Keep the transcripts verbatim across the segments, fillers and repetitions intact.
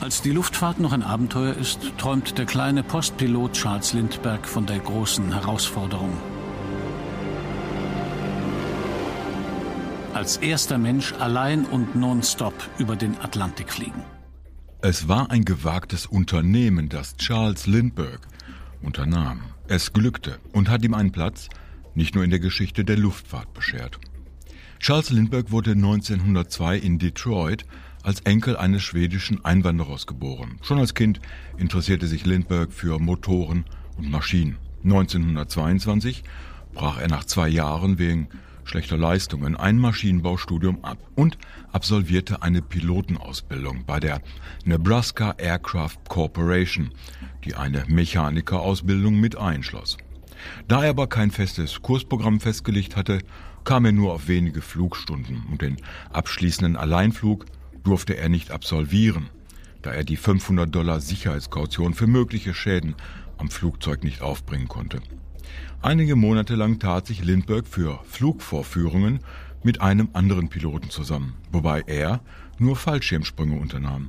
Als die Luftfahrt noch ein Abenteuer ist, träumt der kleine Postpilot Charles Lindbergh von der großen Herausforderung. Als erster Mensch allein und nonstop über den Atlantik fliegen. Es war ein gewagtes Unternehmen, das Charles Lindbergh unternahm. Es glückte und hat ihm einen Platz nicht nur in der Geschichte der Luftfahrt beschert. Charles Lindbergh wurde neunzehnhundertzwei in Detroit als Enkel eines schwedischen Einwanderers geboren. Schon als Kind interessierte sich Lindbergh für Motoren und Maschinen. neunzehnhundertzweiundzwanzig brach er nach zwei Jahren wegen schlechter Leistungen ein Maschinenbaustudium ab und absolvierte eine Pilotenausbildung bei der Nebraska Aircraft Corporation, die eine Mechanikerausbildung mit einschloss. Da er aber kein festes Kursprogramm festgelegt hatte, kam er nur auf wenige Flugstunden und den abschließenden Alleinflug durfte er nicht absolvieren, da er die fünfhundert Dollar Sicherheitskaution für mögliche Schäden am Flugzeug nicht aufbringen konnte. Einige Monate lang tat sich Lindbergh für Flugvorführungen mit einem anderen Piloten zusammen, wobei er nur Fallschirmsprünge unternahm.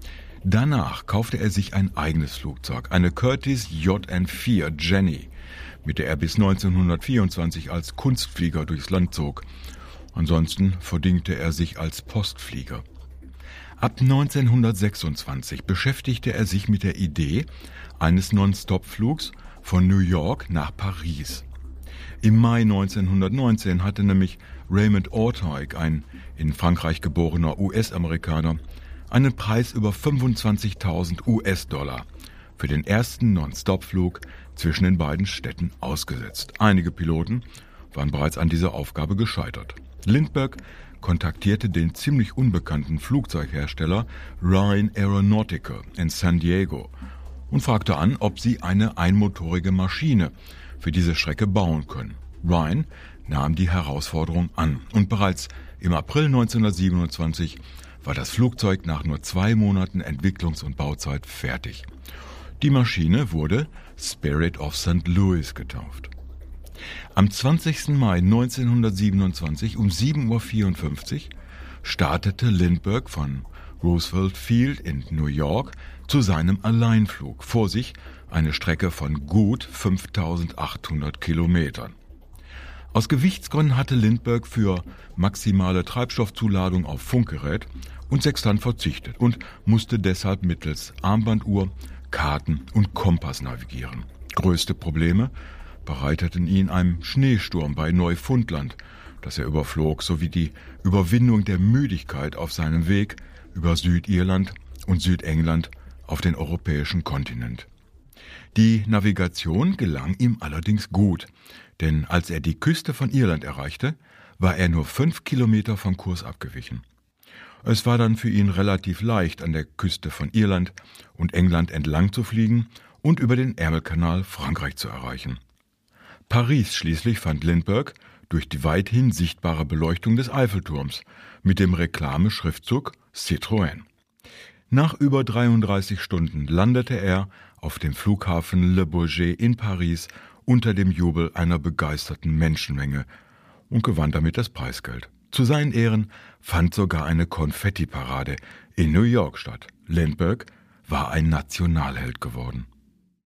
Danach kaufte er sich ein eigenes Flugzeug, eine Curtiss J N vier Jenny, mit der er bis neunzehnhundertvierundzwanzig als Kunstflieger durchs Land zog. Ansonsten verdingte er sich als Postflieger. Ab neunzehnhundertsechsundzwanzig beschäftigte er sich mit der Idee eines Non-Stop-Flugs von New York nach Paris. Im Mai neunzehnhundertneunzehn hatte nämlich Raymond Orteig, ein in Frankreich geborener U S-Amerikaner, einen Preis über fünfundzwanzigtausend U S-Dollar für den ersten Non-Stop-Flug zwischen den beiden Städten ausgesetzt. Einige Piloten waren bereits an dieser Aufgabe gescheitert. Lindbergh kontaktierte den ziemlich unbekannten Flugzeughersteller Ryan Aeronautical in San Diego und fragte an, ob sie eine einmotorige Maschine für diese Strecke bauen können. Ryan nahm die Herausforderung an und bereits im April neunzehnhundertsiebenundzwanzig war das Flugzeug nach nur zwei Monaten Entwicklungs- und Bauzeit fertig. Die Maschine wurde Spirit of Saint Louis getauft. Am zwanzigsten Mai neunzehnhundertsiebenundzwanzig um sieben Uhr vierundfünfzig startete Lindbergh von Roosevelt Field in New York zu seinem Alleinflug. Vor sich eine Strecke von gut fünftausendachthundert Kilometern. Aus Gewichtsgründen hatte Lindbergh für maximale Treibstoffzuladung auf Funkgerät und Sextant verzichtet und musste deshalb mittels Armbanduhr, Karten und Kompass navigieren. Größte Probleme bereiteten ihn einem Schneesturm bei Neufundland, das er überflog, sowie die Überwindung der Müdigkeit auf seinem Weg über Südirland und Südengland auf den europäischen Kontinent. Die Navigation gelang ihm allerdings gut, denn als er die Küste von Irland erreichte, war er nur fünf Kilometer vom Kurs abgewichen. Es war dann für ihn relativ leicht, an der Küste von Irland und England entlang zu fliegen und über den Ärmelkanal Frankreich zu erreichen. Paris schließlich fand Lindbergh durch die weithin sichtbare Beleuchtung des Eiffelturms mit dem Reklameschriftzug Citroën. Nach über dreiunddreißig Stunden landete er auf dem Flughafen Le Bourget in Paris unter dem Jubel einer begeisterten Menschenmenge und gewann damit das Preisgeld. Zu seinen Ehren fand sogar eine Konfettiparade in New York statt. Lindbergh war ein Nationalheld geworden.